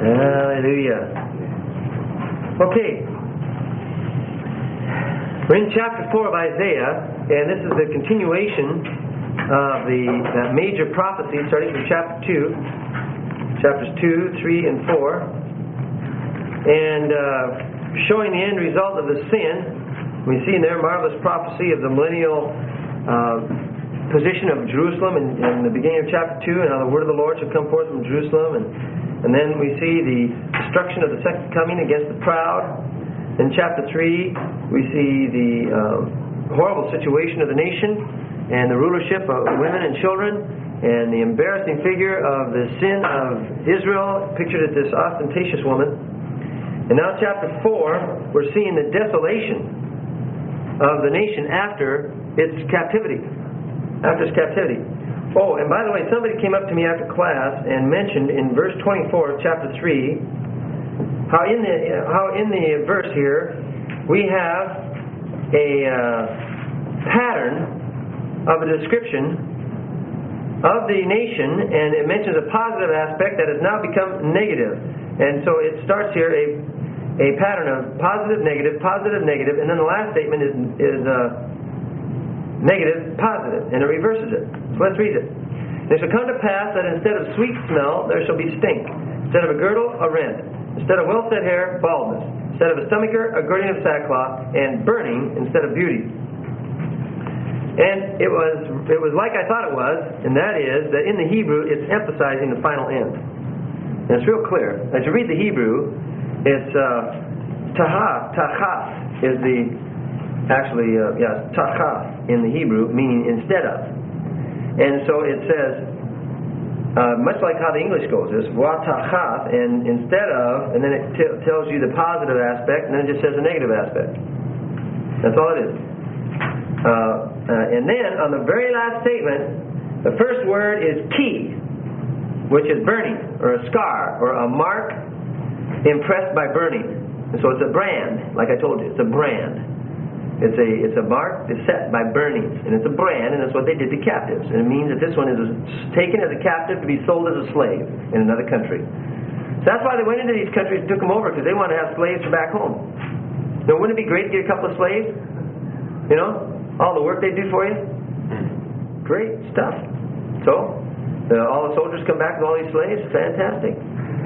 Hallelujah. Okay. We're in chapter 4 of Isaiah, and this is the continuation of that major prophecy starting from chapter 2, chapters 2, 3, and 4, and showing the end result of the sin. We see in there marvelous prophecy of the millennial position of Jerusalem in the beginning of chapter 2, and how the word of the Lord shall come forth from Jerusalem, and then we see the destruction of the second coming against the proud. In chapter 3, we see the horrible situation of the nation and the rulership of women and children, and the embarrassing figure of the sin of Israel, pictured as this ostentatious woman. And now chapter 4, we're seeing the desolation of the nation after its captivity. Oh, and by the way, somebody came up to me after class and mentioned in verse 24 of chapter 3 how in the verse here we have a pattern of a description of the nation, and it mentions a positive aspect that has now become negative. And so it starts here a pattern of positive, negative, and then the last statement is negative, positive, and it reverses it. So let's read it. It shall come to pass that instead of sweet smell, there shall be stink. Instead of a girdle, a rent. Instead of well-set hair, baldness. Instead of a stomacher, a girding of sackcloth, and burning instead of beauty. And it was like I thought it was, and that is that in the Hebrew, it's emphasizing the final end. And it's real clear. As you read the Hebrew, it's tachas is the... Actually, tachas in the Hebrew, meaning instead of. And so it says, much like how the English goes, it's watachas, and instead of, and then it tells you the positive aspect, and then it just says the negative aspect. That's all it is. And then, on the very last statement, the first word is ki, which is burning, or a scar, or a mark impressed by burning. And so it's a brand, like I told you, it's a brand. It's a mark that's set by burning, and it's a brand, and it's what they did to captives. And it means that this one is taken as a captive to be sold as a slave in another country. So that's why they went into these countries and took them over, because they wanted to have slaves back home. Now, wouldn't it be great to get a couple of slaves? You know, all the work they do for you. Great stuff. So all the soldiers come back with all these slaves. Fantastic.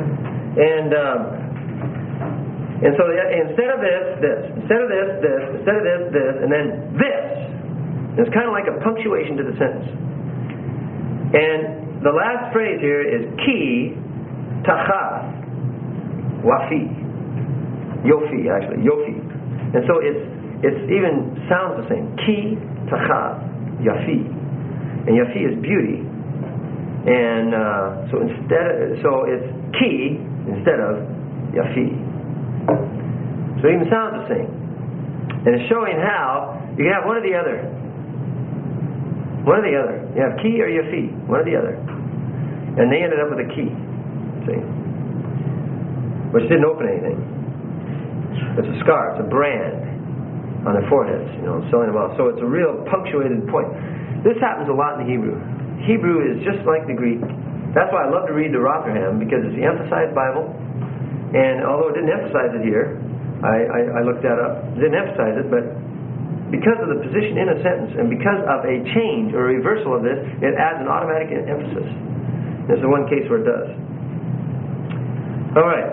And so instead of this, instead of this, instead of this, and then this. It's kind of like a punctuation to the sentence. And the last phrase here is ki tachas wafi. Yofi, actually. Yofi. And so it's even sounds the same. Ki tachas yafi. And yafi is beauty. And so it's ki instead of yafi. So it even sounds the same. And it's showing how you can have one or the other. One or the other. You have ki or yafi. One or the other. And they ended up with a ki. See? Which didn't open anything. It's a scar. It's a brand on their foreheads. Selling them off. So it's a real punctuated point. This happens a lot in the Hebrew. Hebrew is just like the Greek. That's why I love to read the Rotherham, because it's the emphasized Bible. And although it didn't emphasize it here, I looked that up. It didn't emphasize it, but because of the position in a sentence and because of a change or a reversal of this, it adds an automatic emphasis. There's the one case where it does. All right.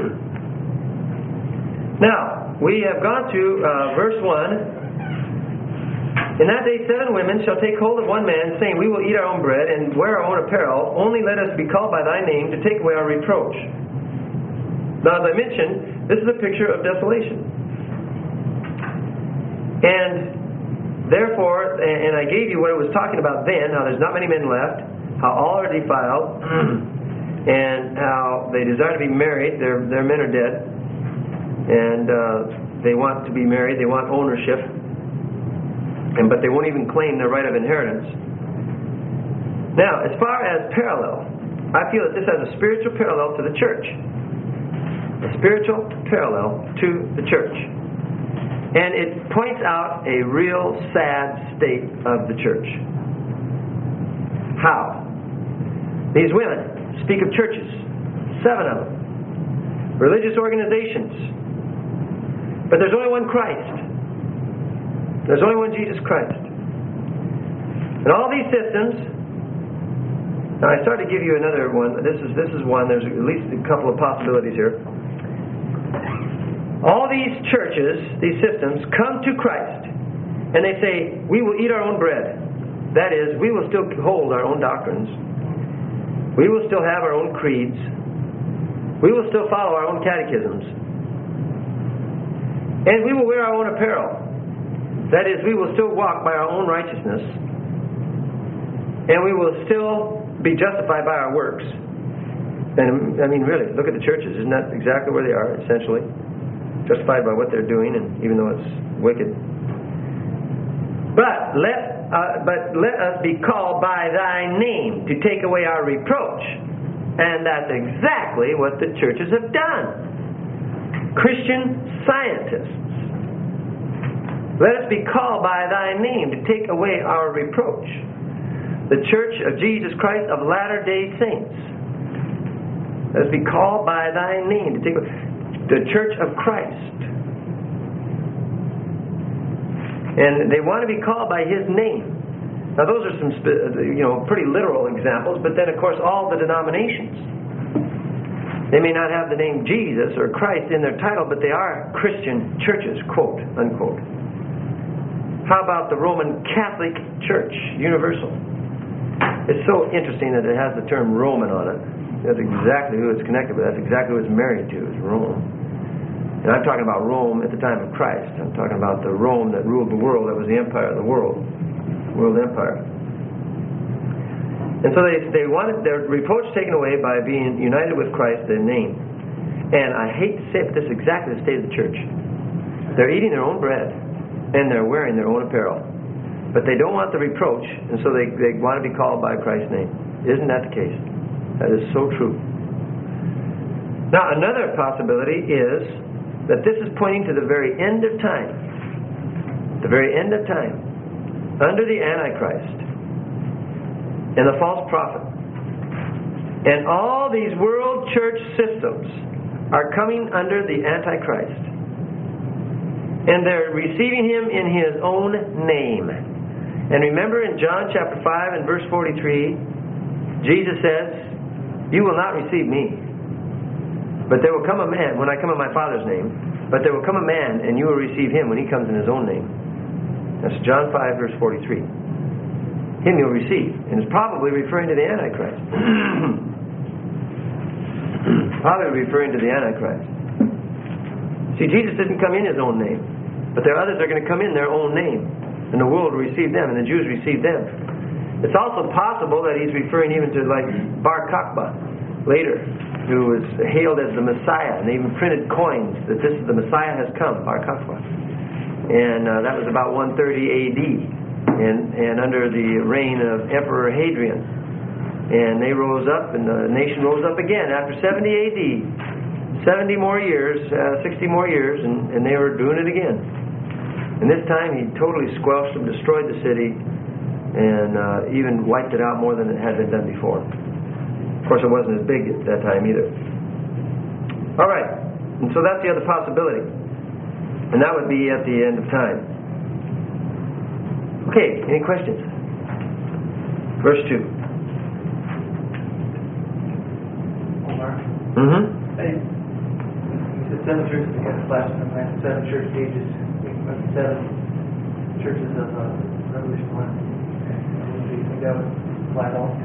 Now, we have gone to verse 1. In that day 7 women shall take hold of one man, saying, we will eat our own bread and wear our own apparel. Only let us be called by thy name to take away our reproach. Now, as I mentioned, this is a picture of desolation. And therefore, and I gave you what it was talking about then, how there's not many men left, how all are defiled, and how they desire to be married, their men are dead, and they want to be married, they want ownership, but they won't even claim their right of inheritance. Now, as far as parallel, I feel that this has a spiritual parallel to the church. A spiritual parallel to the church. And it points out a real sad state of the church. How? These women speak of churches, 7 of them. religious organizations. But there's only one Christ. There's only one Jesus Christ. And all these systems, now I started to give you another one. This is one. There's at least a couple of possibilities here. All these churches, these systems, come to Christ and they say, we will eat our own bread. That is, we will still hold our own doctrines. We will still have our own creeds. We will still follow our own catechisms. And we will wear our own apparel. That is, we will still walk by our own righteousness. And we will still be justified by our works. And I mean, really, look at the churches. Isn't that exactly where they are, essentially? Justified by what they're doing, and even though it's wicked. But let us be called by thy name to take away our reproach. And that's exactly what the churches have done. Christian scientists. Let us be called by thy name to take away our reproach. The Church of Jesus Christ of Latter-day Saints. Let us be called by thy name to take away the Church of Christ. And they want to be called by His name. Now those are some pretty literal examples, but then of course all the denominations. They may not have the name Jesus or Christ in their title, but they are Christian churches, quote, unquote. How about the Roman Catholic Church, Universal? It's so interesting that it has the term Roman on it. That's exactly who it's connected with. That's exactly who it's married to, is Rome. And I'm talking about Rome at the time of Christ. I'm talking about the Rome that ruled the world. That was the empire of the world empire. And so they wanted their reproach taken away by being united with Christ, their name. And I hate to say it, but this is exactly the state of the church. They're eating their own bread, and they're wearing their own apparel. But they don't want the reproach, and so they want to be called by Christ's name. Isn't that the case? That is so true. Now, another possibility is that this is pointing to the very end of time. The very end of time. Under the Antichrist and the false prophet. And all these world church systems are coming under the Antichrist. And they're receiving him in his own name. And remember in John chapter 5 and verse 43, Jesus says, you will not receive me. But there will come a man, when I come in my Father's name, but there will come a man and you will receive him when he comes in his own name. That's John 5 verse 43. Him you'll receive. And it's probably referring to the Antichrist. Probably referring to the Antichrist. See, Jesus didn't come in his own name. But there are others that are going to come in their own name. And the world will receive them, and the Jews receive them. It's also possible that he's referring even to like Bar Kokhba later, who was hailed as the Messiah. And they even printed coins that this is the Messiah has come, Bar Kokhba. And that was about 130 A.D. And under the reign of Emperor Hadrian. And they rose up, and the nation rose up again after 70 A.D. 70 more years, 60 more years, and they were doing it again. And this time he totally squelched them, destroyed the city, and even wiped it out more than it had been done before. Of course, it wasn't as big at that time either. All right, and so that's the other possibility. And that would be at the end of time. Okay, any questions? Verse 2. Mm-hmm. Hey, you said 7 churches against last time, 7 church ages, 7 churches of Revolution 1. Do you think that would apply at all?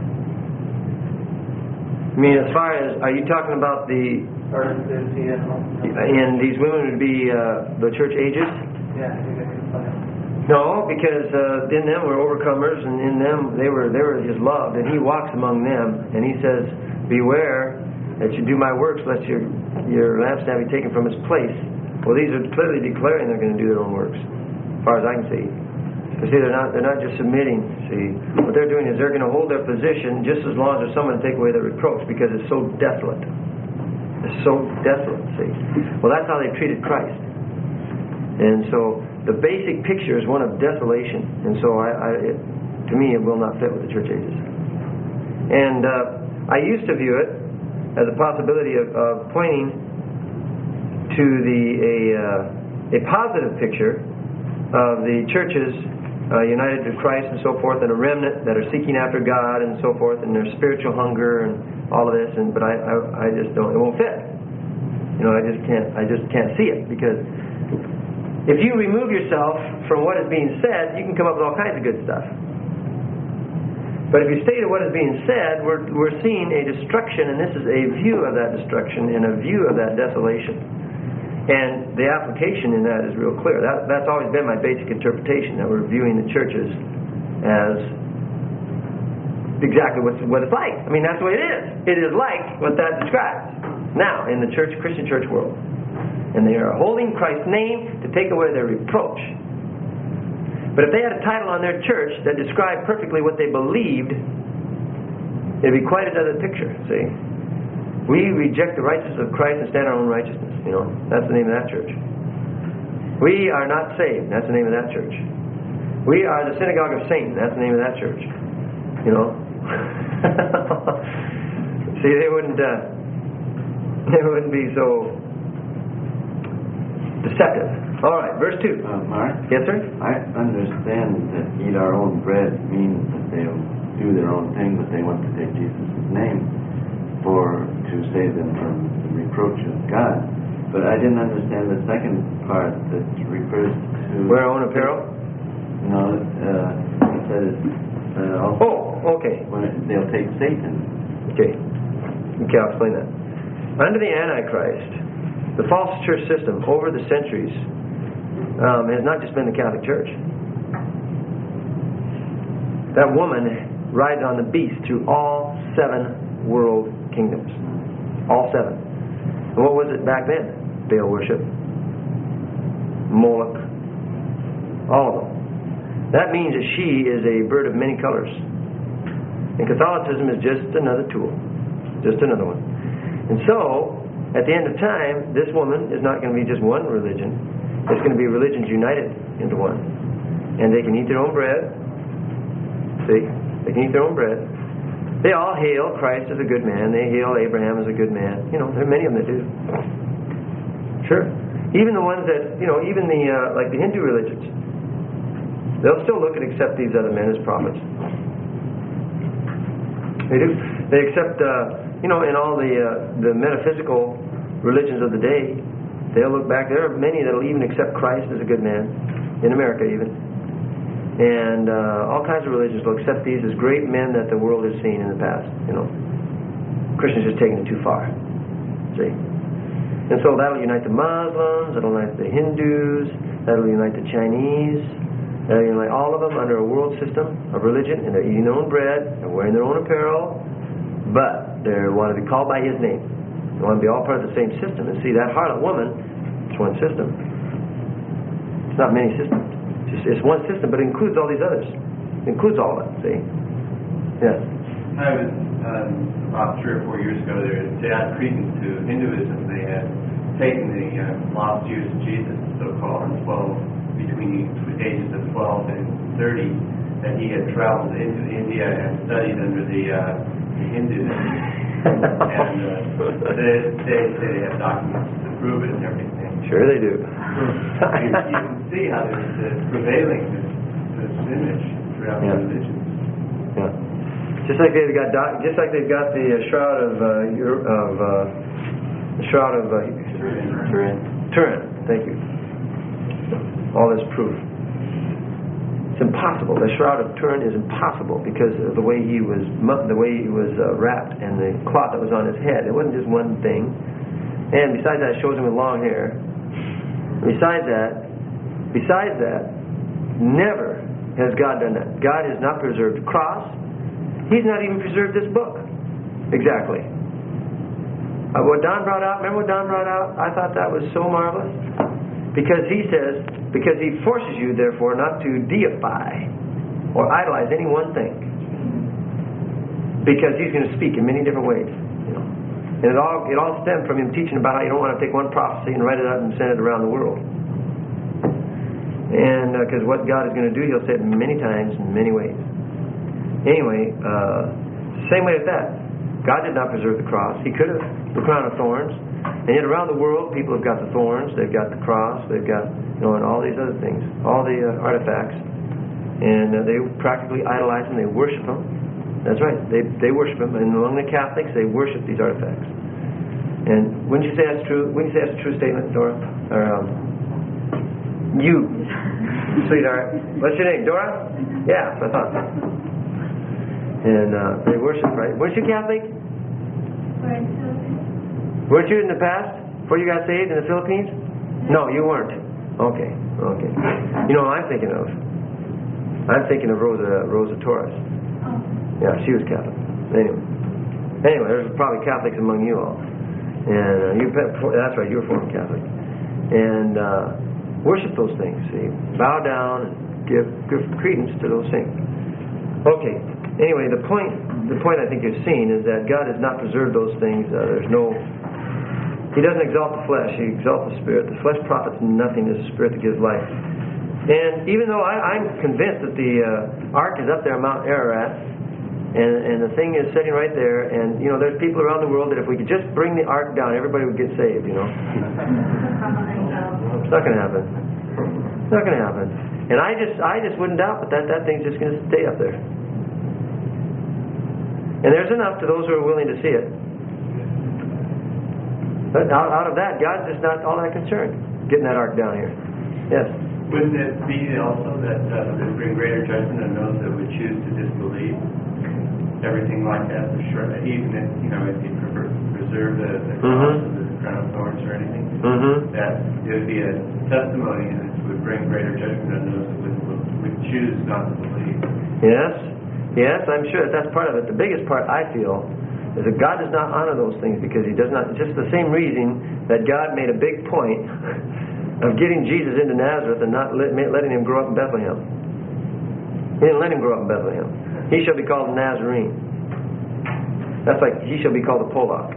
I mean, as far as, are you talking about the... Or and these women would be the church ages? Yeah, I think that could apply. No, because in them were overcomers, and in them they were his loved, and he walks among them, and he says, beware that you do my works, lest your lampstand be taken from its place. Well, these are clearly declaring they're going to do their own works, as far as I can see. Because see, they're not just submitting. See, what they're doing is they're going to hold their position just as long as there's someone to take away their reproach, because it's so desolate. It's so desolate. See, well, that's how they treated Christ. And so the basic picture is one of desolation, and so to me, it will not fit with the church ages. And I used to view it as a possibility of pointing to a positive picture of the churches united to Christ and so forth, and a remnant that are seeking after God and so forth, and their spiritual hunger and all of this. But I just don't. It won't fit. I just can't see it, because if you remove yourself from what is being said, you can come up with all kinds of good stuff. But if you stay to what is being said, we're seeing a destruction, and this is a view of that destruction and a view of that desolation. And the application in that is real clear. That's always been my basic interpretation, that we're viewing the churches as exactly what it's like. I mean, that's the way it is. It is like what that describes now in the Christian church world. And they are holding Christ's name to take away their reproach. But if they had a title on their church that described perfectly what they believed, it'd be quite another picture, see? We reject the righteousness of Christ and stand our own righteousness. That's the name of that church. We are not saved. That's the name of that church. We are the synagogue of Satan. That's the name of that church. See, they wouldn't be so deceptive. All right, verse 2. Mark? Yes, sir? I understand that eat our own bread means that they'll do their own thing, but they want to take Jesus' name to save them from the reproach of God. But I didn't understand the second part that refers to... Wear our own apparel? No, it says also... Oh, okay. When they'll take Satan. Okay, I'll explain that. Under the Antichrist, the false church system over the centuries has not just been the Catholic Church. That woman rides on the beast through all 7 world kingdoms. All 7. And what was it back then? Baal worship, Moloch, all of them. That means that she is a bird of many colors. And Catholicism is just another tool. Just another one. And so, at the end of time, this woman is not going to be just one religion. It's going to be religions united into one. And they can eat their own bread. See? They can eat their own bread. They all hail Christ as a good man. They hail Abraham as a good man. There are many of them that do. Sure. Even the ones that, even the, like the Hindu religions, they'll still look and accept these other men as prophets. They do. They accept, in all the metaphysical religions of the day, they'll look back. There are many that will even accept Christ as a good man, in America even. And all kinds of religions will accept these as great men that the world has seen in the past. Christians just taking it too far. See? And so that'll unite the Muslims, that'll unite the Hindus, that'll unite the Chinese, that'll unite all of them under a world system of religion, and they're eating their own bread, they're wearing their own apparel, but they want to be called by His name. They want to be all part of the same system. And see, that harlot woman, it's one system. It's not many systems. It's one system, but it includes all these others. It includes all of it, see? Yes. I was, about 3 or 4 years ago, to add credence to Hinduism, they had taken the lost years of Jesus, so-called, 12, between the ages of 12 and 30, that he had traveled into India and studied under the Hindus. And they have documents to prove it and everything. Sure they do. You can see how it's prevailing, this image throughout the religions. Yeah. Just like they've got the shroud of Turin. Thank you. All this proof. It's impossible. The shroud of Turin is impossible because of the way he was wrapped and the cloth that was on his head. It wasn't just one thing. And besides that, it shows him with long hair. Besides that, never has God done that. God has not preserved the cross. He's not even preserved this book. Exactly. What Don brought out, remember what Don brought out? I thought that was so marvelous. Because he says, because he forces you, therefore, not to deify or idolize any one thing. Because he's going to speak in many different ways. And it all stemmed from him teaching about how you don't want to take one prophecy and write it out and send it around the world. And because what God is going to do, He'll say it many times in many ways. Anyway, same way with that. God did not preserve the cross. He could have, the crown of thorns. And yet around the world, people have got the thorns, they've got the cross, they've got, and all these other things, all the artifacts. And they practically idolize them, they worship them. That's right, they worship them. And among the Catholics, they worship these artifacts. And wouldn't you say that's true? Wouldn't you say that's a true statement, Dora? Or, you, sweetheart. What's your name, Dora? Yeah, that's what I thought. And they worship, right? Weren't you Catholic? Weren't you in the past, before you got saved in the Philippines? No, you weren't. Okay. You know what I'm thinking of? I'm thinking of Rosa Torres. Yeah, she was Catholic. Anyway, there's probably Catholics among you all. And that's right, you were former Catholic. And worship those things, see. Bow down and give credence to those things. Okay. Anyway, the point I think you've seen is that God has not preserved those things. He doesn't exalt the flesh, He exalts the Spirit. The flesh profits nothing, it's the Spirit that gives life. And even though I'm convinced that the ark is up there on Mount Ararat, and the thing is sitting right there, and you know, there's people around the world that if we could just bring the ark down, everybody would get saved, you know. It's not going to happen. It's not going to happen. And I just wouldn't doubt that thing's just going to stay up there. And there's enough to those who are willing to see it. But out of that, God's just not all that concerned getting that ark down here. Yes? Wouldn't it be also that would bring greater judgment on those that would choose to disbelieve? Everything like that, even if, you know, if you preserve the cross or the crown of thorns or anything, that it would be a testimony and it would bring greater judgment on those that would choose not to believe. Yes, I'm sure that's part of it. The biggest part, I feel, is that God does not honor those things because He does not, just the same reason that God made a big point of getting Jesus into Nazareth and not letting Him grow up in Bethlehem. He didn't let Him grow up in Bethlehem. He shall be called a Nazarene. That's like he shall be called a Polak.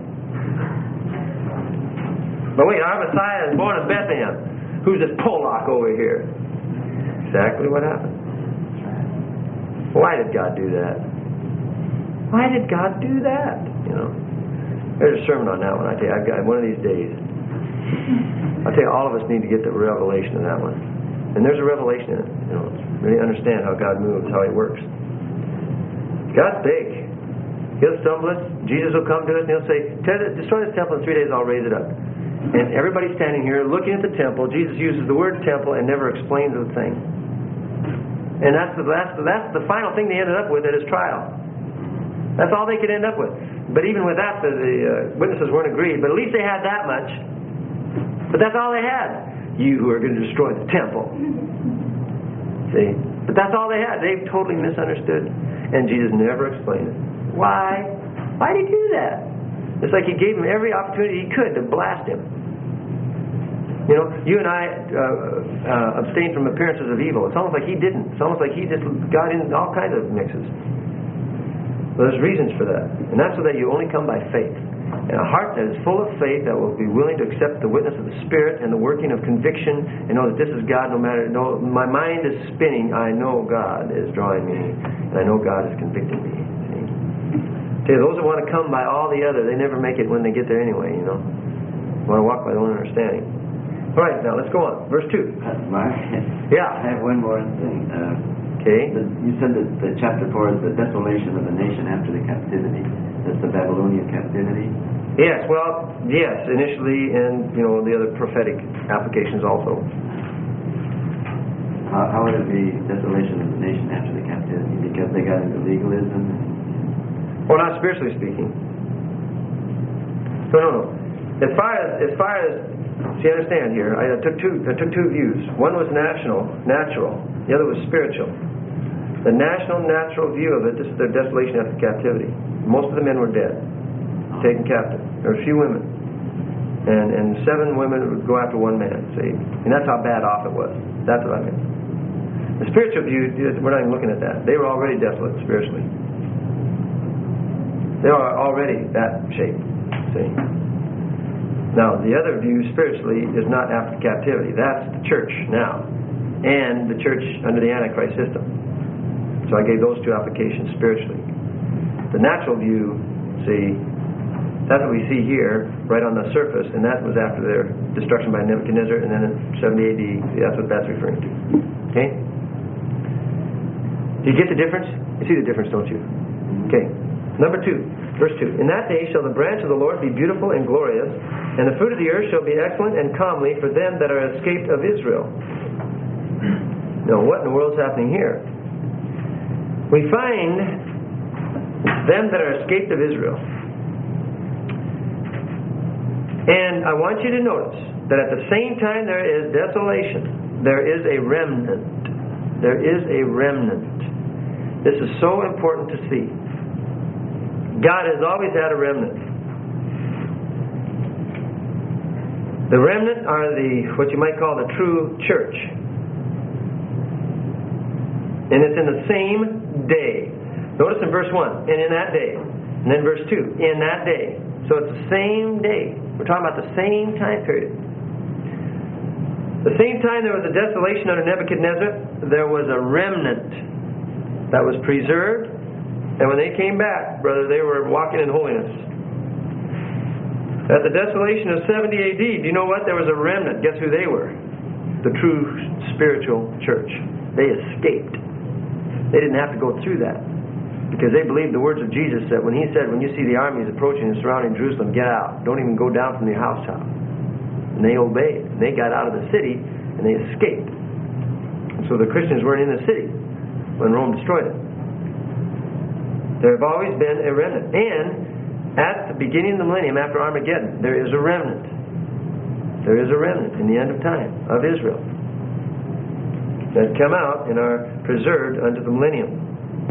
But wait, our Messiah is born in Bethlehem. Who's this Polak over here? Exactly what happened. Why did God do that? Why did God do that? You know, there's a sermon on that one. I tell you, I've got one of these days. I tell you, all of us need to get the revelation of that one. And there's a revelation in it. You know, really understand how God moves, how He works. God's big. He'll stumble us. Jesus will come to us and He'll say, "Destroy this temple in 3 days. I'll raise it up." And everybody's standing here looking at the temple. Jesus uses the word temple and never explains a thing. And that's the final thing they ended up with at His trial. That's all they could end up with. But even with that, the witnesses weren't agreed. But at least they had that much. But that's all they had. You who are going to destroy the temple. See? But that's all they had. They totally misunderstood. And Jesus never explained it. Why? Why did He do that? It's like He gave him every opportunity He could to blast him. You know, you and I abstained from appearances of evil. It's almost like He didn't. It's almost like He just got in all kinds of mixes. Well, there's reasons for that. And that's so that you only come by faith. And a heart that is full of faith, that will be willing to accept the witness of the Spirit and the working of conviction and know that this is God no matter... No, my mind is spinning. I know God is drawing me. And I know God is convicting me. See? See, those that want to come by all the other, they never make it when they get there anyway, you know. Want to walk by their own understanding. All right, now let's go on. Verse 2. Mark? Yeah. I have one more thing. Okay. You said that the chapter 4 is the desolation of the nation after the captivity. That's the Babylonian captivity? Yes, well, yes, initially, and, you know, the other prophetic applications also. How would it be desolation of the nation after the captivity? Because they got into legalism? Well, not spiritually speaking. No. As far as see, understand here, I took two views. One was natural. The other was spiritual. The natural view of it, this is their desolation after captivity. Most of the men were dead, taken captive. There were a few women. And 7 women would go after one man, see? And that's how bad off it was. That's what I mean. The spiritual view, we're not even looking at that. They were already desolate spiritually. They were already that shape, see? Now, the other view spiritually is not after captivity. That's the church now. And the church under the Antichrist system. So I gave those two applications spiritually. The natural view, see, That's what we see here, right on the surface, and that was after their destruction by Nebuchadnezzar, and then in 70 AD, that's what that's referring to. Okay? Do you get the difference? You see the difference, don't you? Okay. Number 2, verse 2. In that day shall the branch of the Lord be beautiful and glorious, and the fruit of the earth shall be excellent and comely for them that are escaped of Israel. Now, what in the world is happening here? We find them that are escaped of Israel. And I want you to notice that at the same time there is desolation, there is a remnant. There is a remnant. This is so important to see. God has always had a remnant. The remnant are what you might call the true church. And it's in the same day. Notice in verse 1, and in that day. And then verse 2, in that day. So it's the same day. We're talking about the same time period. The same time there was a desolation under Nebuchadnezzar, there was a remnant that was preserved. And when they came back, brother, they were walking in holiness. At the desolation of 70 AD, do you know what? There was a remnant. Guess who they were? The true spiritual church. They escaped. They didn't have to go through that. Because they believed the words of Jesus that when He said, when you see the armies approaching and surrounding Jerusalem, get out. Don't even go down from your housetop. And they obeyed. And they got out of the city and they escaped. And so the Christians weren't in the city when Rome destroyed it. There have always been a remnant. And at the beginning of the millennium, after Armageddon, there is a remnant. There is a remnant in the end of time of Israel that come out and are preserved unto the millennium.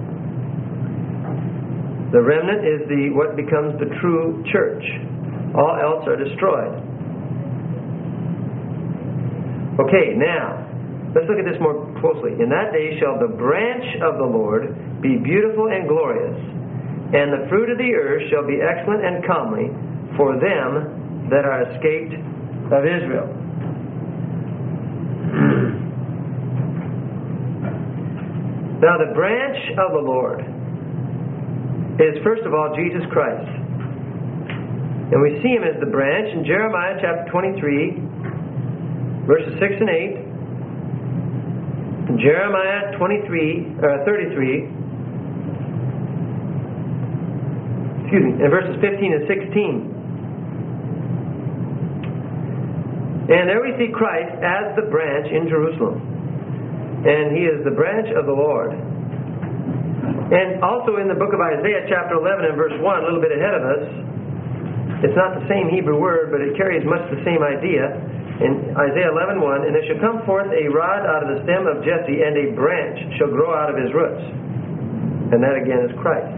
The remnant is what becomes the true church. All else are destroyed. Okay, now, let's look at this more closely. In that day shall the branch of the Lord be beautiful and glorious, and the fruit of the earth shall be excellent and comely for them that are escaped of Israel. Now, the branch of the Lord is, first of all, Jesus Christ. And we see Him as the branch in Jeremiah chapter 23, verses 6 and 8. In Jeremiah 33, in verses 15 and 16. And there we see Christ as the branch in Jerusalem. And He is the branch of the Lord. And also in the book of Isaiah chapter 11 and verse 1, a little bit ahead of us, it's not the same Hebrew word, but it carries much the same idea. In Isaiah 11:1, and there shall come forth a rod out of the stem of Jesse, and a branch shall grow out of his roots. And that again is Christ.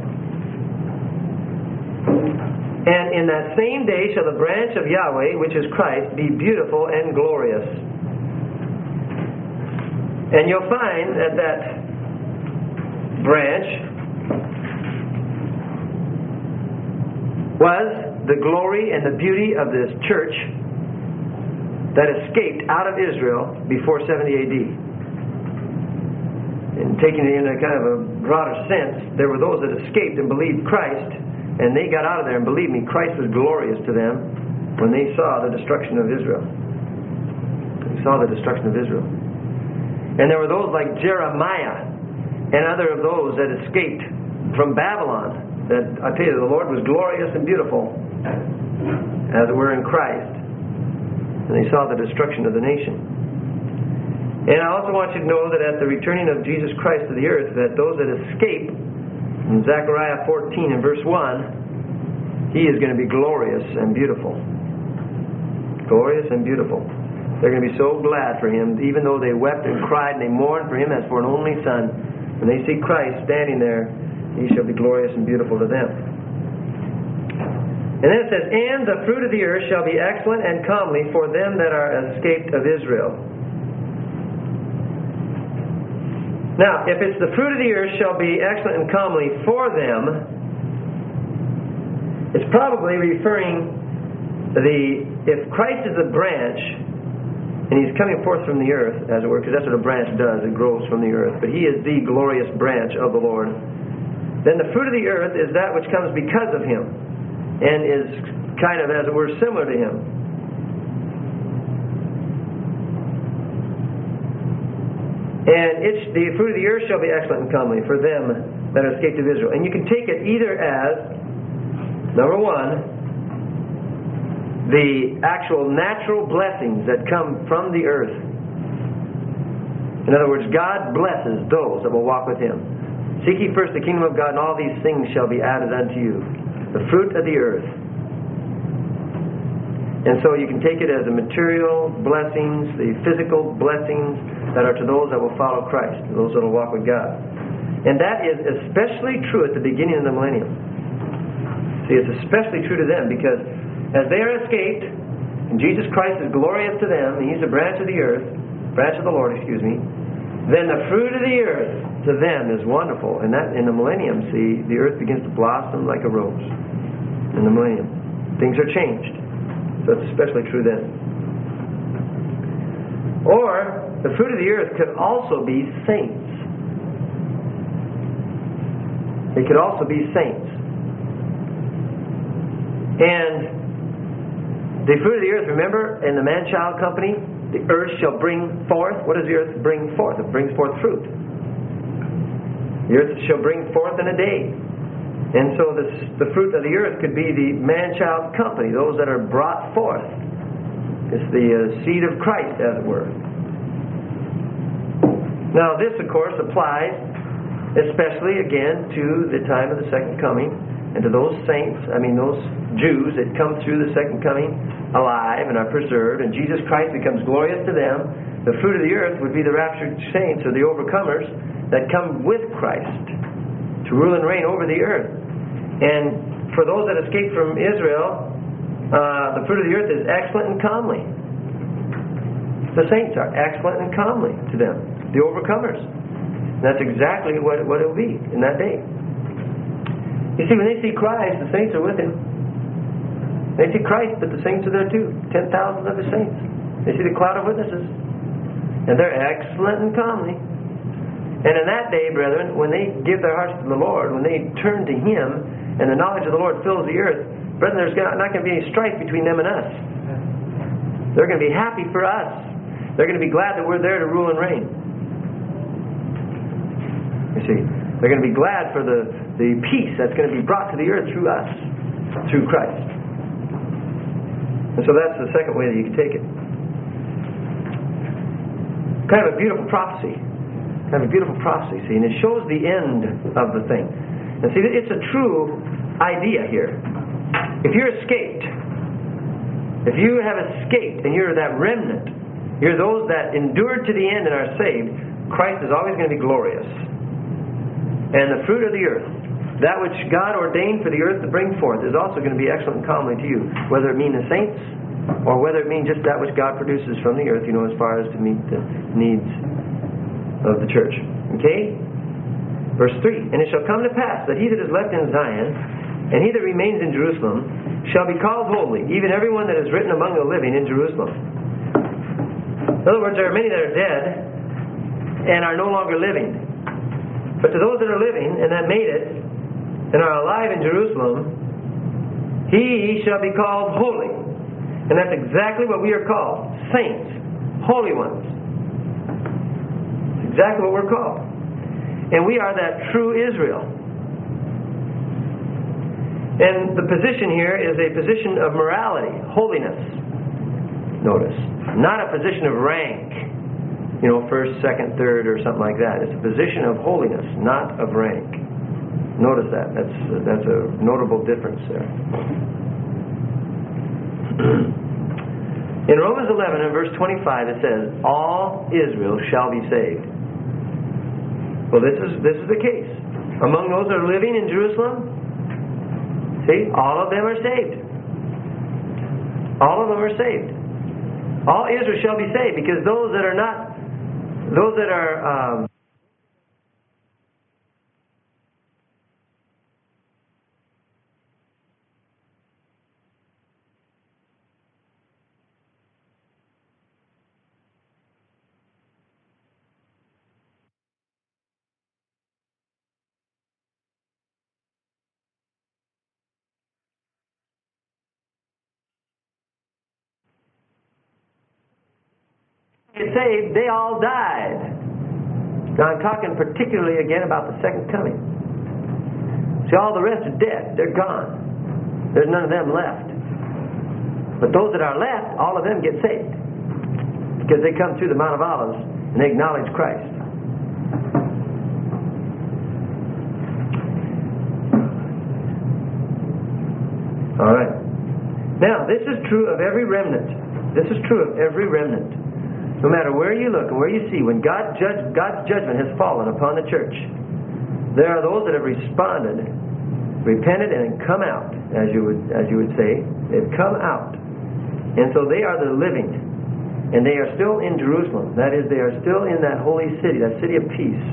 And in that same day shall the branch of Yahweh, which is Christ, be beautiful and glorious. And you'll find that that branch was the glory and the beauty of this church that escaped out of Israel before 70 AD. And taking it in a kind of a broader sense, there were those that escaped and believed Christ, and they got out of there, and believe me, Christ was glorious to them when they saw the destruction of Israel. They saw the destruction of Israel. And there were those like Jeremiah and other of those that escaped from Babylon, that I tell you, the Lord was glorious and beautiful, as it were in Christ. And they saw the destruction of the nation. And I also want you to know that at the returning of Jesus Christ to the earth, that those that escape, in Zechariah 14 and verse 1, He is going to be glorious and beautiful. Glorious and beautiful. They're going to be so glad for Him, even though they wept and cried and they mourned for Him as for an only son. When they see Christ standing there, He shall be glorious and beautiful to them. And then it says, and the fruit of the earth shall be excellent and comely for them that are escaped of Israel. Now, if it's the fruit of the earth shall be excellent and comely for them, it's probably referring if Christ is a branch, and He's coming forth from the earth, as it were, because that's what a branch does, it grows from the earth, but He is the glorious branch of the Lord, then the fruit of the earth is that which comes because of Him. and is kind of, as it were, similar to Him. And the fruit of the earth shall be excellent and comely for them that are escaped of Israel. And you can take it either as, number one, the actual natural blessings that come from the earth. In other words, God blesses those that will walk with Him. Seek ye first the kingdom of God, and all these things shall be added unto you. The fruit of the earth. And so you can take it as the material blessings, the physical blessings that are to those that will follow Christ, those that will walk with God. And that is especially true at the beginning of the millennium. See, it's especially true to them because as they are escaped, and Jesus Christ is glorious to them, and He's a branch of the earth, branch of the Lord, then the fruit of the earth to them is wonderful. And that in the millennium, see, the earth begins to blossom like a rose. In the millennium. Things are changed. So it's especially true then. Or, the fruit of the earth could also be saints. It could also be saints. And the fruit of the earth, remember, in the man-child company, the earth shall bring forth. What does the earth bring forth? It brings forth fruit. The earth shall bring forth in a day. And so the fruit of the earth could be the man-child company, those that are brought forth. It's the seed of Christ, as it were. Now this, of course, applies especially, again, to the time of the second coming, and to those saints, those Jews that come through the second coming alive and are preserved, and Jesus Christ becomes glorious to them. The fruit of the earth would be the raptured saints, or the overcomers, that come with Christ to rule and reign over the earth. And for those that escaped from Israel, the fruit of the earth is excellent and comely. The saints are excellent and comely to them, the overcomers. And that's exactly what it will be in that day. You see, when they see Christ, the saints are with Him. They see Christ, but the saints are there too. 10,000 of the saints. They see the cloud of witnesses. And they're excellent and comely. And in that day, brethren, when they give their hearts to the Lord, when they turn to Him, and the knowledge of the Lord fills the earth, brethren, there's not going to be any strife between them and us. They're going to be happy for us. They're going to be glad that we're there to rule and reign. You see, they're going to be glad for the peace that's going to be brought to the earth through us, through Christ. And so that's the second way that you can take it. Kind of a beautiful prophecy. Kind of a beautiful prophecy, see, and it shows the end of the thing. And see, it's a true idea here. If you're escaped, if you have escaped and you're that remnant, you're those that endured to the end and are saved, Christ is always going to be glorious. And the fruit of the earth, that which God ordained for the earth to bring forth, is also going to be excellent and comely to you, whether it mean the saints or whether it mean just that which God produces from the earth, as far as to meet the needs of the church. Okay? Verse 3, And it shall come to pass that he that is left in Zion, and he that remains in Jerusalem, shall be called holy, even every one that is written among the living in Jerusalem. In other words, there are many that are dead and are no longer living. But to those that are living and that made it and are alive in Jerusalem, he shall be called holy. And that's exactly what we are called. Saints. Holy ones. That's exactly what we're called. And we are that true Israel. And the position here is a position of morality, holiness. Notice. Not a position of rank. First, second, third, or something like that. It's a position of holiness, not of rank. Notice that. That's a notable difference there. In Romans 11 and verse 25 it says, all Israel shall be saved. Well, this is the case. Among those that are living in Jerusalem, see, all of them are saved. All of them are saved. All Israel shall be saved, because those that are get saved, they all died. Now I'm talking particularly again about the second coming. See, all the rest are dead. They're gone. There's none of them left. But those that are left, all of them get saved. Because they come through the Mount of Olives and they acknowledge Christ. All right. Now, this is true of every remnant. This is true of every remnant. No matter where you look and where you see, when God's judgment has fallen upon the church, there are those that have responded, repented, and come out, as you would say. They've come out. And so they are the living. And they are still in Jerusalem. That is, they are still in that holy city, that city of peace.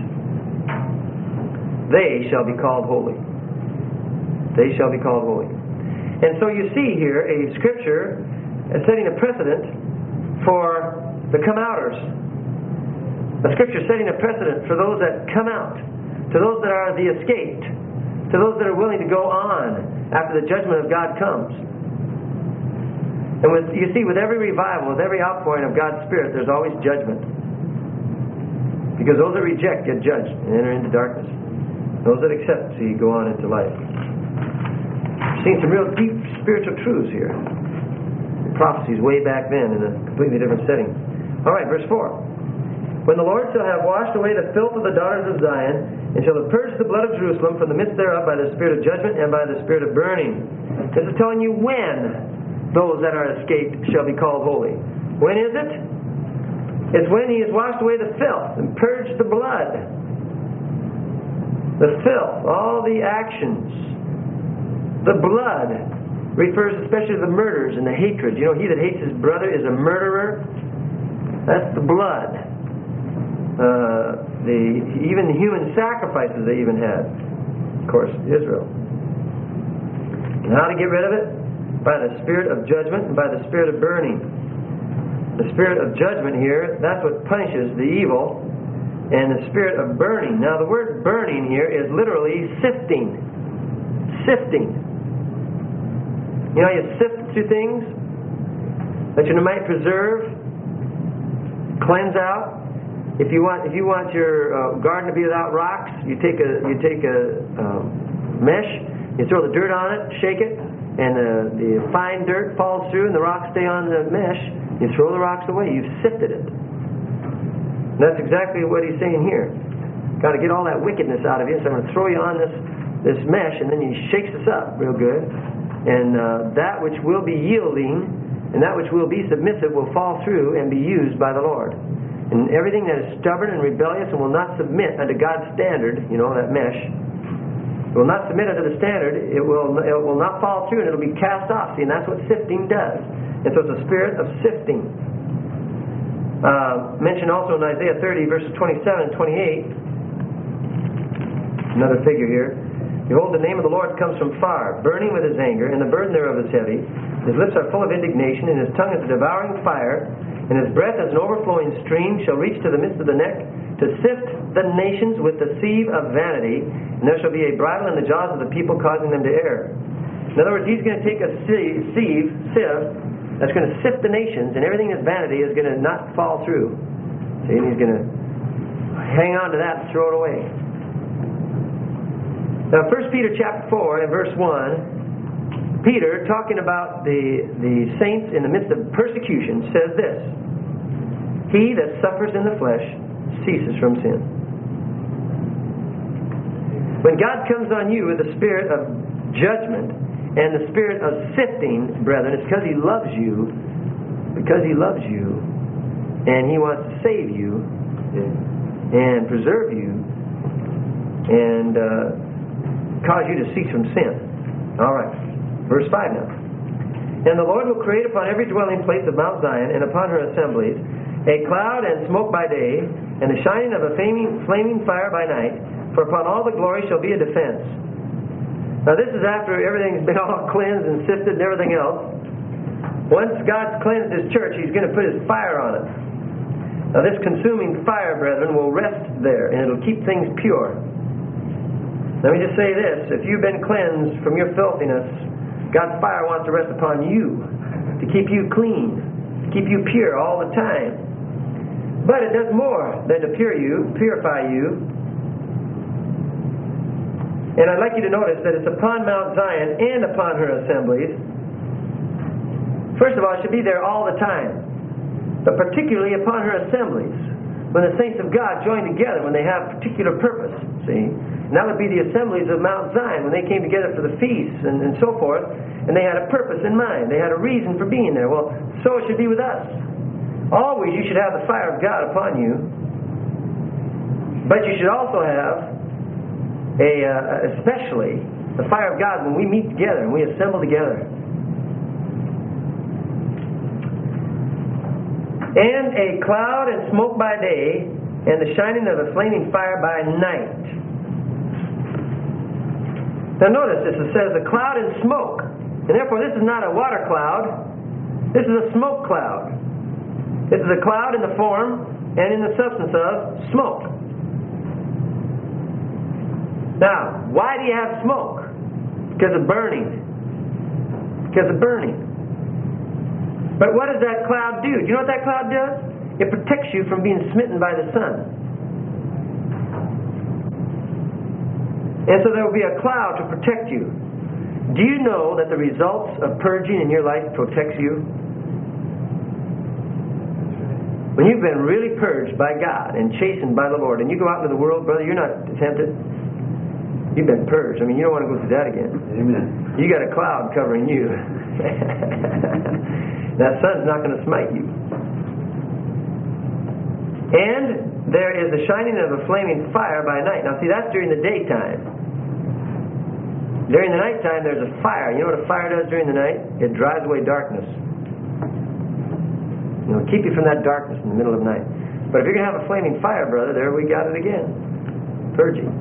They shall be called holy. They shall be called holy. And so you see here a scripture setting a precedent for the come-outers. A scripture setting a precedent for those that come out, to those that are the escaped, to those that are willing to go on after the judgment of God comes. And you see, with every revival, with every outpouring of God's Spirit, there's always judgment. Because those that reject get judged and enter into darkness. Those that accept, see, go on into life. We've seen some real deep spiritual truths here. Prophecies way back then in a completely different setting. All right, verse 4. When the Lord shall have washed away the filth of the daughters of Zion, and shall have purged the blood of Jerusalem from the midst thereof by the spirit of judgment and by the spirit of burning. This is telling you when those that are escaped shall be called holy. When is it? It's when He has washed away the filth and purged the blood. The filth, all the actions. The blood refers especially to the murders and the hatred. You know, he that hates his brother is a murderer. That's the blood. Even the human sacrifices they even had. Of course, Israel. And how to get rid of it? By the spirit of judgment and by the spirit of burning. The spirit of judgment here, that's what punishes the evil. And the spirit of burning. Now the word burning here is literally sifting. Sifting. You know, you sift through things that you might preserve, cleanse out. If you want your garden to be without rocks, you take a mesh, you throw the dirt on it, shake it, and the fine dirt falls through, and the rocks stay on the mesh. You throw the rocks away. You've sifted it. And that's exactly what he's saying here. Got to get all that wickedness out of you. So I'm going to throw you on this mesh, and then he shakes us up real good. And that which will be yielding and that which will be submissive will fall through and be used by the Lord. And everything that is stubborn and rebellious and will not submit unto God's standard, you know, that mesh, will not submit unto the standard, it will not fall through and it'll be cast off. See, and that's what sifting does. And so it's a spirit of sifting. Mentioned also in Isaiah 30, verses 27 and 28. Another figure here. Behold, the name of the Lord comes from far, burning with His anger, and the burden thereof is heavy. His lips are full of indignation, and His tongue is a devouring fire, and His breath as an overflowing stream shall reach to the midst of the neck, to sift the nations with the sieve of vanity, and there shall be a bridle in the jaws of the people, causing them to err. In other words, He's going to take a sieve, that's going to sift the nations, and everything that's vanity is going to not fall through. See, and He's going to hang on to that and throw it away. Now, 1 Peter chapter 4 and verse 1, Peter, talking about the saints in the midst of persecution, says this: He that suffers in the flesh ceases from sin. When God comes on you with the spirit of judgment and the spirit of sifting, brethren, it's because He loves you, and He wants to save you and preserve you and cause you to cease from sin. All right. Verse 5 now. And the Lord will create upon every dwelling place of Mount Zion and upon her assemblies a cloud and smoke by day, and the shining of a flaming fire by night, for upon all the glory shall be a defense. Now this is after everything's been all cleansed and sifted and everything else. Once God's cleansed His church, He's going to put His fire on it. Now this consuming fire, brethren, will rest there, and it'll keep things pure. Let me just say this: if you've been cleansed from your filthiness, God's fire wants to rest upon you, to keep you clean, to keep you pure all the time. But it does more than to purify you. And I'd like you to notice that it's upon Mount Zion and upon her assemblies. First of all, it should be there all the time. But particularly upon her assemblies. When the saints of God join together, when they have particular purpose. See? And that would be the assemblies of Mount Zion, when they came together for the feasts and so forth. And they had a purpose in mind. They had a reason for being there. Well, so it should be with us. Always you should have the fire of God upon you. But you should also have especially the fire of God when we meet together and we assemble together. And a cloud and smoke by day, and the shining of a flaming fire by night. Now notice this, it says a cloud and smoke. And therefore this is not a water cloud. This is a smoke cloud. This is a cloud in the form and in the substance of smoke. Now, why do you have smoke? Because of burning. Because of burning. But what does that cloud do? Do you know what that cloud does? It protects you from being smitten by the sun. And so there will be a cloud to protect you. Do you know that the results of purging in your life protects you? When you've been really purged by God and chastened by the Lord, and you go out into the world, brother, you're not tempted. You've been purged. I mean, you don't want to go through that again. Amen. You got a cloud covering you. That sun's not going to smite you. And there is the shining of a flaming fire by night. Now, see, that's during the daytime. During the nighttime, there's a fire. You know what a fire does during the night? It drives away darkness. You know, keep you from that darkness in the middle of the night. But if you're going to have a flaming fire, brother, there we got it again. Purging.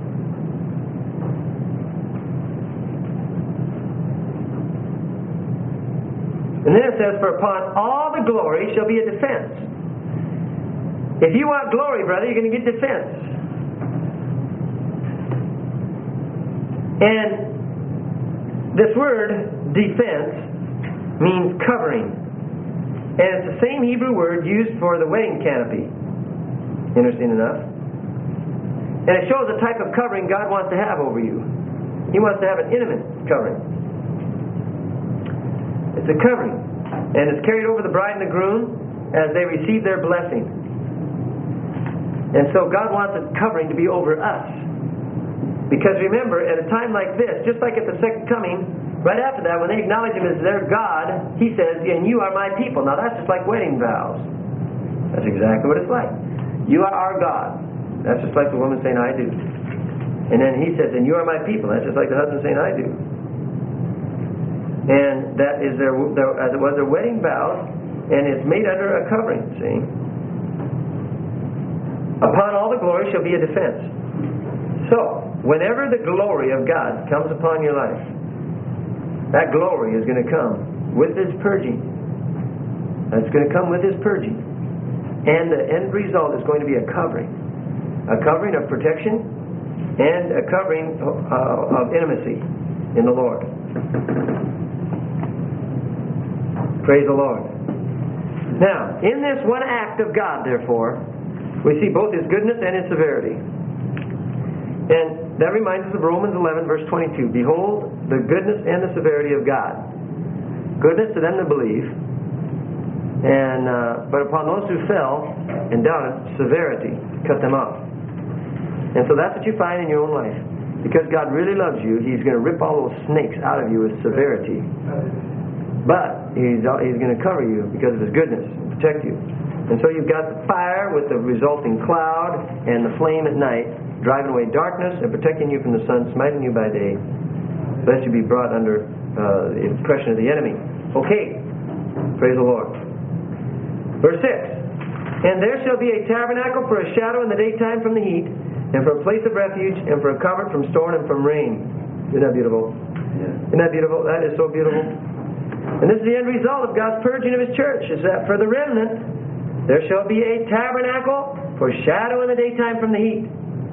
And then it says, for upon all the glory shall be a defense. If you want glory, brother, you're going to get defense. And this word, defense, means covering. And it's the same Hebrew word used for the wedding canopy. Interesting enough. And it shows the type of covering God wants to have over you. He wants to have an intimate covering. It's a covering. And it's carried over the bride and the groom as they receive their blessing. And so God wants a covering to be over us. Because remember, at a time like this, just like at the second coming, right after that, when they acknowledge Him as their God, He says, and you are my people. Now that's just like wedding vows. That's exactly what it's like. You are our God. That's just like the woman saying, I do. And then He says, and you are my people. That's just like the husband saying, I do. And that is their as it was their wedding vows, and it's made under a covering, see? Upon all the glory shall be a defense. So, whenever the glory of God comes upon your life, that glory is going to come with His purging. It's going to come with His purging. And the end result is going to be a covering. A covering of protection and a covering of intimacy in the Lord. Praise the Lord. Now, in this one act of God, therefore, we see both His goodness and His severity. And that reminds us of Romans 11, verse 22. Behold, the goodness and the severity of God. Goodness to them that believe, but upon those who fell and doubted, severity to cut them off. And so that's what you find in your own life. Because God really loves you, He's going to rip all those snakes out of you with severity. But He's going to cover you because of His goodness and protect you. And so you've got the fire with the resulting cloud and the flame at night, driving away darkness and protecting you from the sun, smiting you by day, lest you be brought under the oppression of the enemy. Okay. Praise the Lord. Verse 6. And there shall be a tabernacle for a shadow in the daytime from the heat, and for a place of refuge, and for a covert from storm and from rain. Isn't that beautiful? Yeah. Isn't that beautiful? That is so beautiful. And this is the end result of God's purging of His church, is that for the remnant, there shall be a tabernacle for shadow in the daytime from the heat.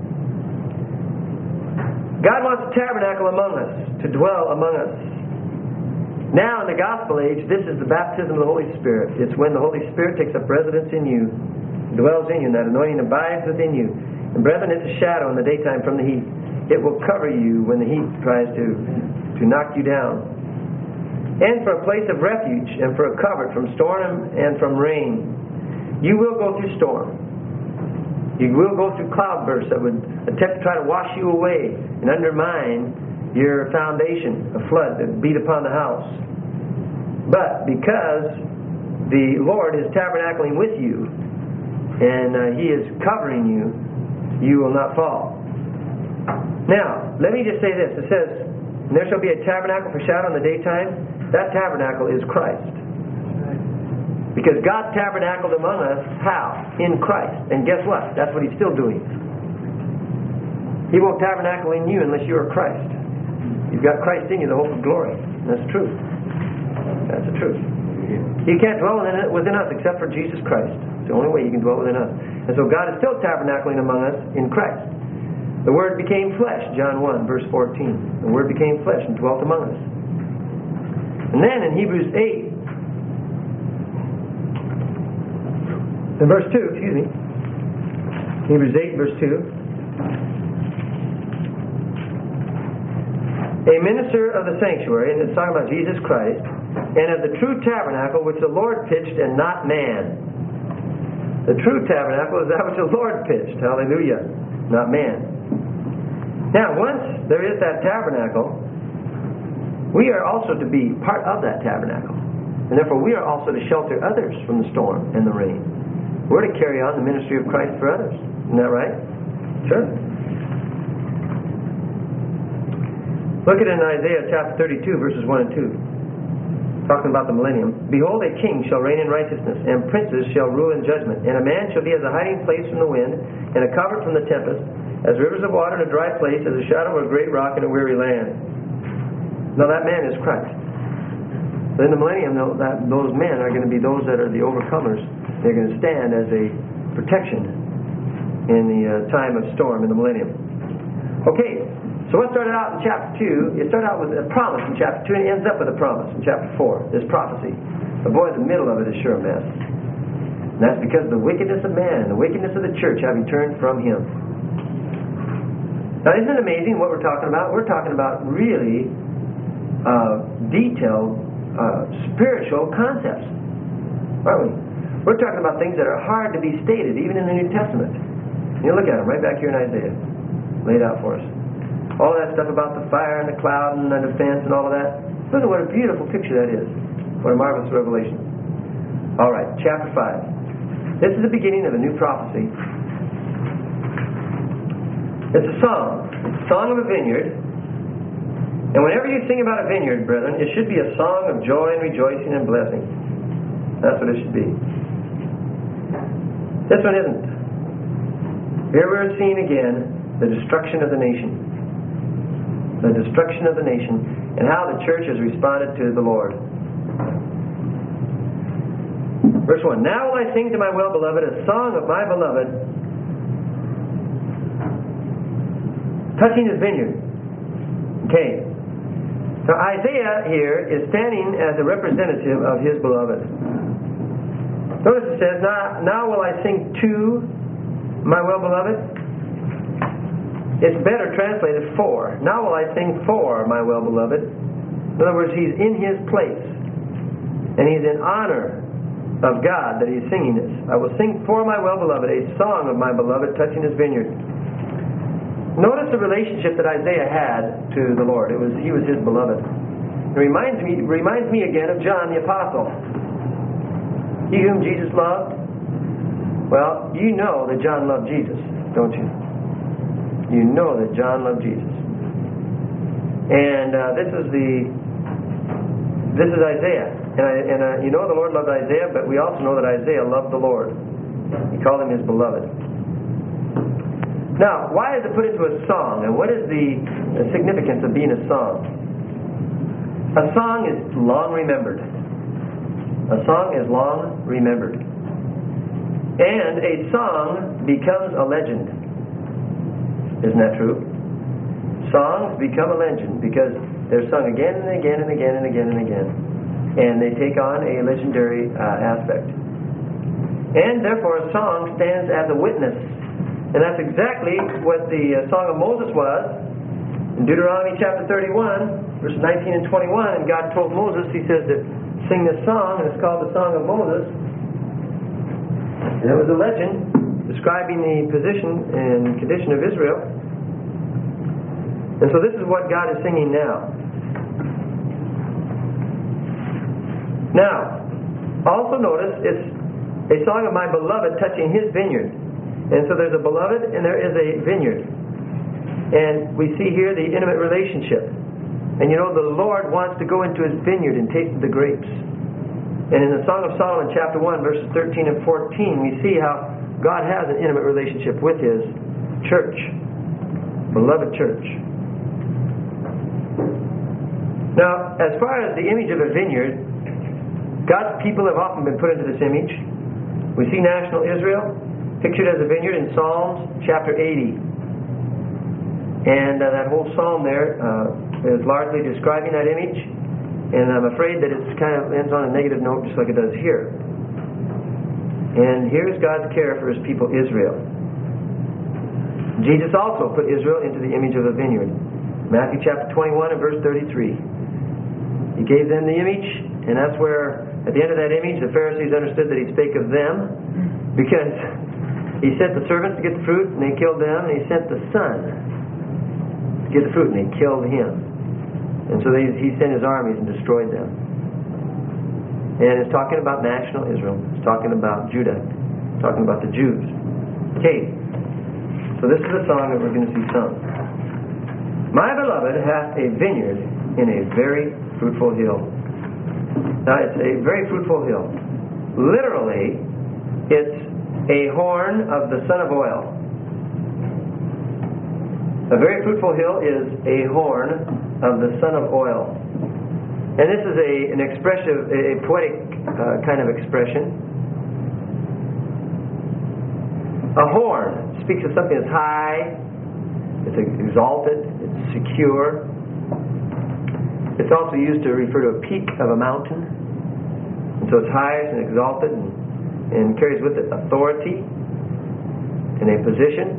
God wants a tabernacle among us, to dwell among us. Now in the gospel age, this is the baptism of the Holy Spirit. It's when the Holy Spirit takes up residence in you. dwells in you, and that anointing abides within you. And brethren, it's a shadow in the daytime from the heat. It will cover you when the heat tries to knock you down. And for a place of refuge, and for a covert from storm and from rain. You will go through storm. You will go through cloudbursts that would attempt to try to wash you away and undermine your foundation, a flood that beat upon the house. But because the Lord is tabernacling with you, and He is covering you, you will not fall. Now, let me just say this. It says, "And there shall be a tabernacle for shadow in the daytime." That tabernacle is Christ. Because God tabernacled among us, how? In Christ. And guess what? That's what He's still doing. He won't tabernacle in you unless you are Christ. You've got Christ in you, the hope of glory. That's true. That's the truth. He can't dwell within us except for Jesus Christ. It's the only way He can dwell within us. And so God is still tabernacling among us in Christ. The Word became flesh, John 1, verse 14. The Word became flesh and dwelt among us. And then in Hebrews 8, in verse 2, Hebrews 8, verse 2. A minister of the sanctuary, and it's talking about Jesus Christ, and of the true tabernacle which the Lord pitched and not man. The true tabernacle is that which the Lord pitched. Hallelujah. Not man. Now, once there is that tabernacle, we are also to be part of that tabernacle. And therefore we are also to shelter others from the storm and the rain. We're to carry on the ministry of Christ for others. Isn't that right? Sure. Look at it in Isaiah chapter 32, verses 1 and 2. Talking about the millennium. "Behold, a king shall reign in righteousness, and princes shall rule in judgment. And a man shall be as a hiding place from the wind, and a covert from the tempest, as rivers of water in a dry place, as a shadow of a great rock in a weary land." Now that man is Christ. So in the millennium, those men are going to be those that are the overcomers. They're going to stand as a protection in the time of storm in the millennium. Okay, so what started out in chapter 2, it started out with a promise in chapter 2, and it ends up with a promise in chapter 4, this prophecy. But boy, the middle of it is sure a mess. And that's because of the wickedness of man and the wickedness of the church having turned from Him. Now, isn't it amazing what we're talking about? We're talking about really detailed spiritual concepts, aren't we? We're talking about things that are hard to be stated, even in the New Testament. You look at them right back here in Isaiah, laid out for us. All that stuff about the fire and the cloud and the defense and all of that. Look at what a beautiful picture that is. What a marvelous revelation. All right, chapter 5. This is the beginning of a new prophecy. It's a song. It's a song of a vineyard. And whenever you sing about a vineyard, brethren, it should be a song of joy and rejoicing and blessing. That's what it should be. This one isn't. Here we're seeing again the destruction of the nation. The destruction of the nation, and how the church has responded to the Lord. Verse 1. "Now will I sing to my well-beloved a song of my beloved, touching his vineyard." Okay. So Isaiah here is standing as a representative of his beloved. Notice it says, now will I sing to my well-beloved. It's better translated for. Now will I sing for my well-beloved. In other words, he's in his place. And he's in honor of God that he's singing this. "I will sing for my well-beloved a song of my beloved touching his vineyard." Notice the relationship that Isaiah had to the Lord. He was his beloved. It reminds me again of John the Apostle. He whom Jesus loved. Well, you know that John loved Jesus, don't you? You know that John loved Jesus. And this is Isaiah. And you know the Lord loved Isaiah, but we also know that Isaiah loved the Lord. He called him his beloved. Now, why is it put into a song? And what is the significance of being a song? A song is long remembered. A song is long remembered. And a song becomes a legend. Isn't that true? Songs become a legend because they're sung again and again and again and again and again. And they take on a legendary aspect. And therefore a song stands as a witness. And that's exactly what the Song of Moses was. In Deuteronomy chapter 31, verses 19 and 21, and God told Moses, He says to sing this song, and it's called the Song of Moses. And it was a legend describing the position and condition of Israel. And so this is what God is singing now. Now, also notice it's a song of my beloved touching His vineyard. And so there's a beloved and there is a vineyard. And we see here the intimate relationship. And you know, the Lord wants to go into His vineyard and taste the grapes. And in the Song of Solomon chapter 1 verses 13 and 14 we see how God has an intimate relationship with His church. Beloved church. Now, as far as the image of a vineyard, God's people have often been put into this image. We see national Israel pictured as a vineyard in Psalms chapter 80. And that whole psalm there is largely describing that image. And I'm afraid that it kind of ends on a negative note just like it does here. And here's God's care for His people Israel. Jesus also put Israel into the image of a vineyard. Matthew chapter 21 and verse 33. He gave them the image, and that's where at the end of that image, the Pharisees understood that He spake of them, because He sent the servants to get the fruit, and they killed them, and He sent the Son to get the fruit, and they killed Him. And so He sent His armies and destroyed them. And it's talking about national Israel. It's talking about Judah. It's talking about the Jews. Okay, so this is the song that we're going to see sung. My beloved hath a vineyard in a very fruitful hill. Now, it's a very fruitful hill. Literally, it's a horn of the son of oil. A very fruitful hill is a horn of the son of oil. And this is an expressive, a poetic kind of expression. A horn speaks of something that's high, it's exalted, it's secure. It's also used to refer to a peak of a mountain. And so it's high and exalted and carries with it authority and a position.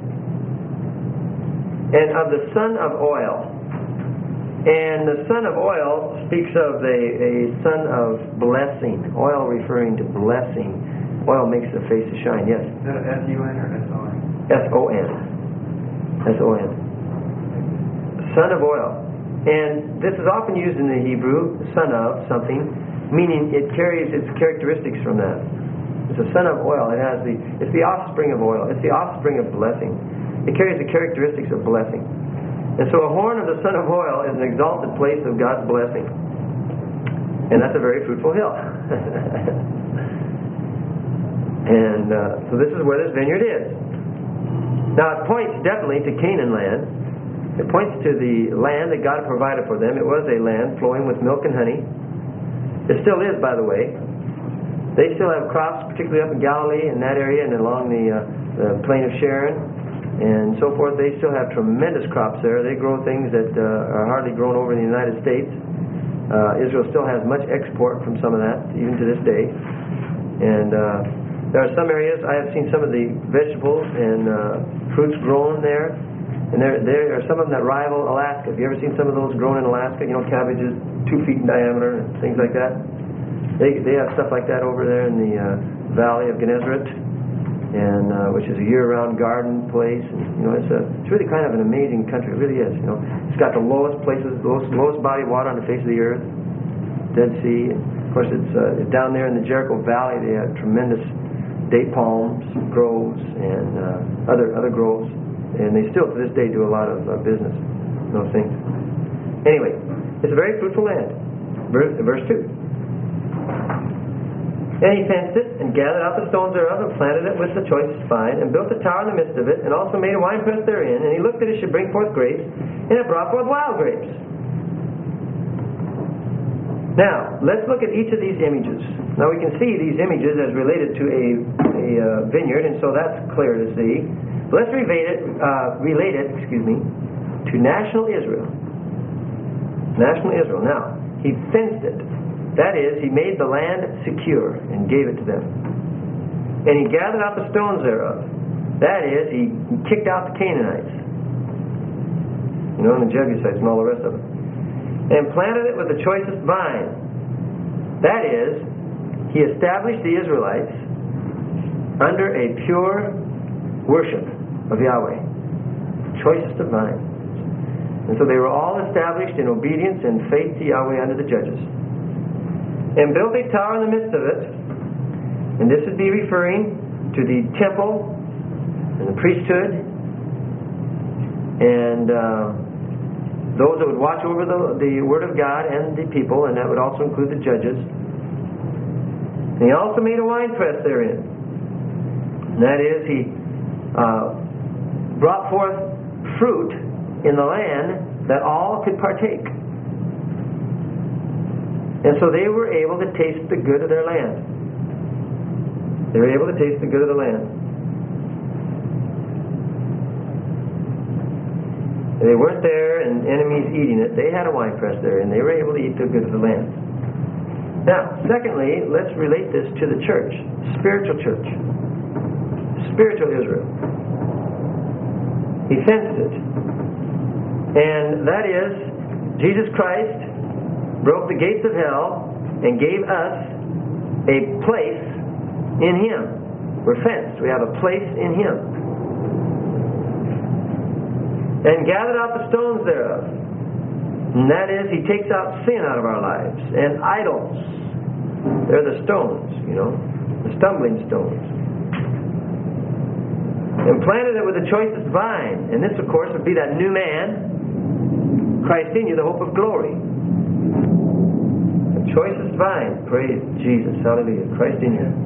And of the son of oil. And the son of oil speaks of a son of blessing. Oil referring to blessing. Oil makes the face to shine, yes. Is that S-U-N or S-O-N? S-O-N. S-O-N. Son of oil. And this is often used in the Hebrew, son of something, meaning it carries its characteristics from that. It's a son of oil. It's the offspring of oil. It's the offspring of blessing. It carries the characteristics of blessing. And so a horn of the son of oil is an exalted place of God's blessing. And that's a very fruitful hill. And so this is where this vineyard is. Now it points definitely to Canaan land. It points to the land that God provided for them. It was a land flowing with milk and honey. It still is, by the way. They still have crops, particularly up in Galilee and that area and along the plain of Sharon and so forth. They still have tremendous crops there. They grow things that are hardly grown over in the United States. Israel still has much export from some of that, even to this day. And there are some areas, I have seen some of the vegetables and fruits grown there. And there are some of them that rival Alaska. Have you ever seen some of those grown in Alaska? You know, cabbages 2 feet in diameter and things like that. They have stuff like that over there in the valley of Gennesaret, and which is a year-round garden place. And, you know, it's really kind of an amazing country. It really is. You know, it's got the lowest body of water on the face of the earth, Dead Sea. And of course, it's down there in the Jericho Valley. They have tremendous date palms groves and other groves. And they still, to this day, do a lot of business in those things. Anyway, it's a very fruitful land. Verse 2. And he fenced it, and gathered out the stones thereof, and planted it with the choicest vine, and built a tower in the midst of it, and also made a winepress therein. And he looked that it should bring forth grapes, and it brought forth wild grapes. Now, let's look at each of these images. Now, we can see these images as related to a vineyard, and so that's clear to see. Let's relate it to national Israel. National Israel. Now, he fenced it. That is, he made the land secure and gave it to them. And he gathered out the stones thereof. That is, he kicked out the Canaanites. And the Jebusites and all the rest of it. And planted it with the choicest vine. That is, he established the Israelites under a pure worship of Yahweh. Choicest of vine. And so they were all established in obedience and faith to Yahweh under the judges. And built a tower in the midst of it. And this would be referring to the temple and the priesthood and those that would watch over the Word of God and the people, and that would also include the judges. And he also made a winepress therein. And that is, he brought forth fruit in the land that all could partake. And so they were able to taste the good of their land. They were able to taste the good of the land. They weren't there and enemies eating it. They had a winepress there, and they were able to eat the good of the land. Now, secondly, let's relate this to the church, spiritual church, spiritual Israel. He fenced it. And that is, Jesus Christ broke the gates of hell and gave us a place in Him. We're fenced. We have a place in Him. And gathered out the stones thereof. And that is, He takes out sin out of our lives. And idols. They're the stones, the stumbling stones. And planted it with the choicest vine. And this, of course, would be that new man, Christ in you, the hope of glory. The choicest vine. Praise Jesus. Hallelujah. Christ in you.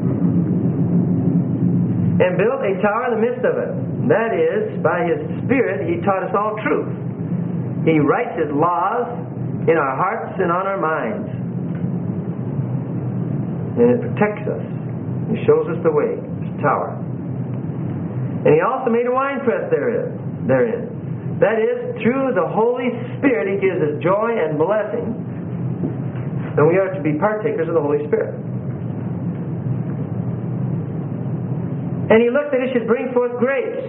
And built a tower in the midst of it. That is, by His Spirit, He taught us all truth. He writes His laws in our hearts and on our minds. And it protects us. He shows us the way. It's a tower. And He also made a winepress therein. That is, through the Holy Spirit, He gives us joy and blessing. And we are to be partakers of the Holy Spirit. And He looked that it should bring forth grapes.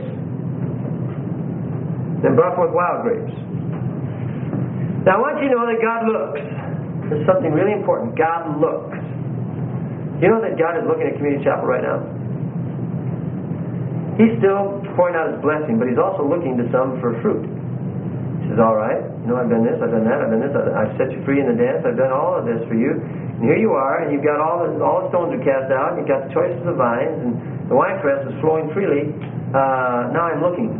And brought forth wild grapes. Now I want you to know that God looks. There's something really important. God looks. You know that God is looking at Community Chapel right now? He's still pouring out His blessing, but He's also looking to some for fruit. He says, all right, I've done this, I've done that, I've done this, I've set you free in the dance, I've done all of this for you. And here you are, and you've got all the stones are cast out, and you've got the choices of vines, and the winepress is flowing freely. Now I'm looking.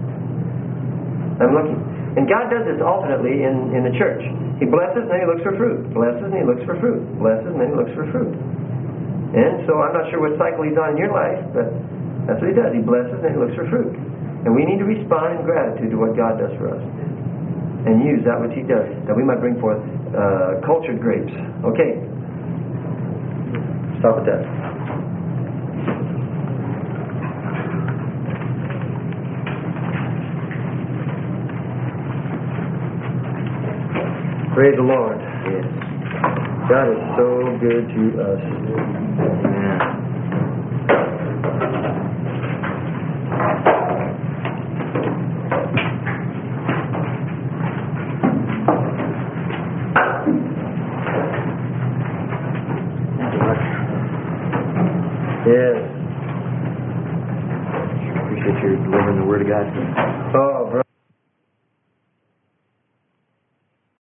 And God does this alternately in the church. He blesses, and then He looks for fruit. Blesses, and He looks for fruit. Blesses, and then He looks for fruit. And so I'm not sure what cycle He's on in your life, but that's what He does. He blesses, and then He looks for fruit. And we need to respond in gratitude to what God does for us. And use that which He does, that we might bring forth cultured grapes. Okay. Stop at that. Praise the Lord. Yes. God is so good to us. Amen. Yes. Appreciate you delivering the Word of God. Oh, brother.